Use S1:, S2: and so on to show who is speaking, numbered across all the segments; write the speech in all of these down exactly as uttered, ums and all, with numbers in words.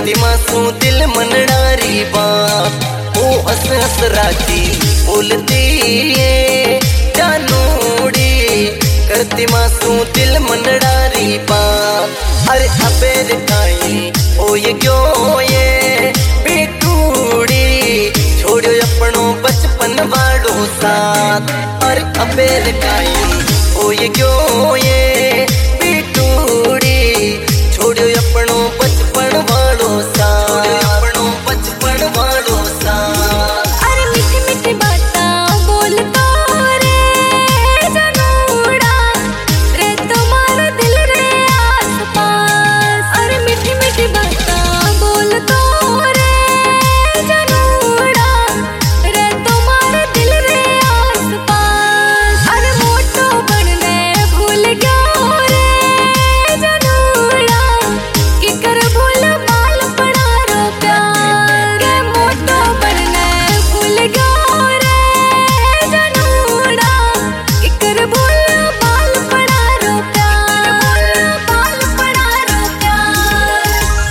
S1: करती मासू दिल मनडारी बात ओ हस हस राती बोलती ये जानूड़ी करती मासू दिल मनडारी बात अरे अबेर काई ओ ये क्यों ये बेटूड़ी छोड़ो अपनो बचपन वाड़ो साथ अरे अबेर काई ओ ये क्यों ये बेटूड़ी छोड़ो अपनो बचपन वाड़ो साथ अपनो बचपन वाड़ो साथ
S2: अरे मीठी मीठी बातें बोलता रे जानूड़ा रे तुम्हारा दिल रे आस पास अरे मीठी मीठी बातें बोलता रे जानूड़ा रे तुम्हारा दिल रे आस पास अरे मोटो बनने भूल गया रे जानूड़ा कि कर भूल बाल पड़ा रो प्यार रे मोटो बनने भूल गया रे जानूड़ा कि कर भूल बाल पड़ा रो प्यार बाल पड़ा रो प्यार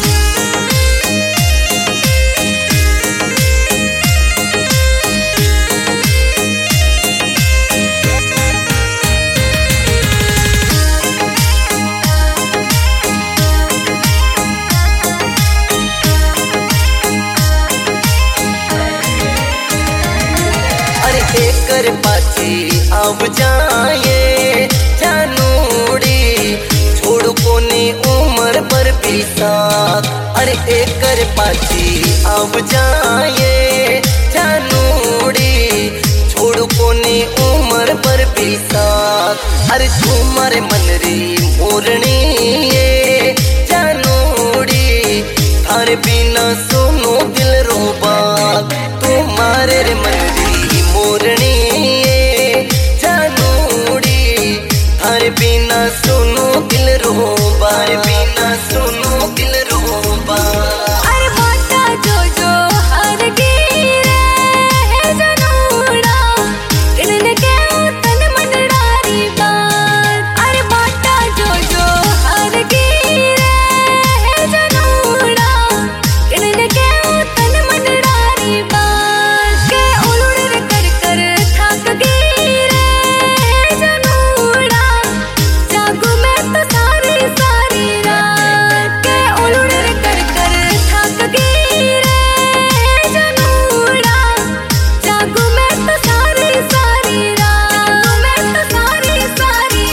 S1: अरे एकर पाछी अब जाए जानूड़ी छोड़ कोनी उम्र पर भी साथ अरे एकर पाछी अब जाए जानूड़ी छोड़ कोनी उम्र पर भी साथ अरे तुम्हारे मनरी मोरनी ये जानूड़ी थारे बिना सुनो दिल रोबा तुम्हारे रे मनरी मोरनी ये जानूड़ी थारे बिना सुनो दिल रोबा थारे बिना सुनो दिल रोबा
S2: अरे बाटा जो जो हर गिरे है जानूड़ा किड़न के तन मनडारी बात अरे बाटा जो जो हर गिरे है जानूड़ा किड़न के तन मनडारी बात के उलुड़ कर कर थक गिरे है जानूड़ा जागू मैं तो सारी सारी रात के उलुड़ कर कर थक गिरे जानूड़ा जागू मैं तो सारी सारी रात मैं तो सारी सारी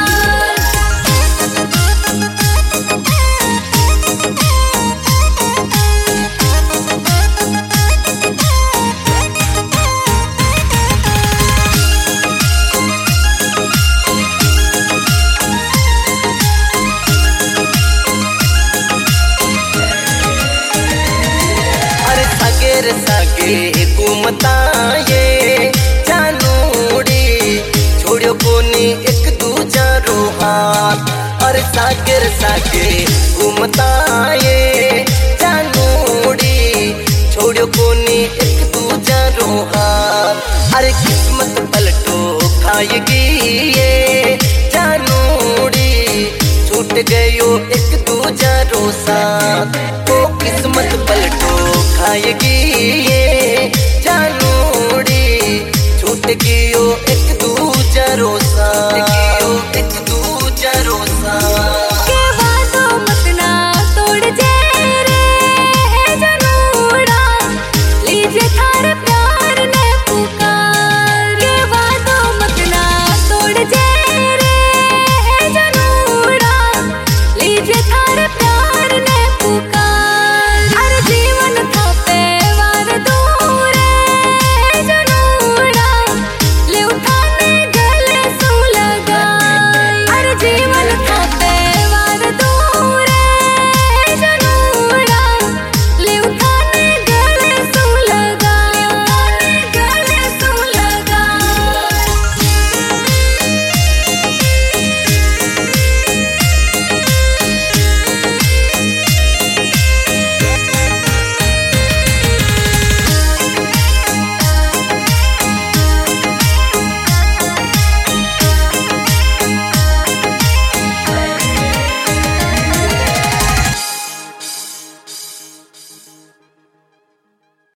S1: अरे सागेर सागे घूमता ये जानूड़ी छोड़ो कोनी एक दूजा रो हाथ अरे सागेर सागे घूमता ये जानूड़ी छोड़ो कोनी एक दूजा रो हाथ अरे किस्मत पलटो खाएगी ये जानूड़ी छूट गयो एक दूजा रो साथ तो किस्मत पलटो खाएगी ये जानूड़ी छूट गयो एक दूजा रो साथ